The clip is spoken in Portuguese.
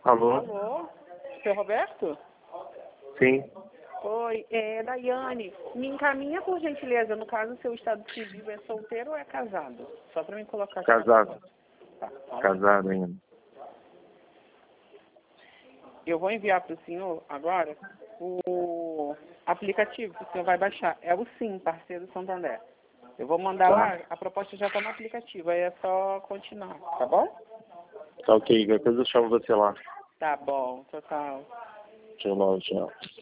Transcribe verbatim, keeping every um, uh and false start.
Alô? Alô? Seu Roberto? Sim. Oi, é Daiane. Me encaminha, por gentileza, no caso, seu estado civil é solteiro ou é casado? Só para me colocar aqui. Casado. Tá, fala. Casado ainda. Eu vou enviar para o senhor agora o aplicativo que o senhor vai baixar. É o Sim, parceiro Santander. Eu vou mandar Tá. lá, a proposta já está no aplicativo, aí é só continuar, tá bom? Tá ok, depois eu chamo você lá. Tá bom, total. Tchau, tchau.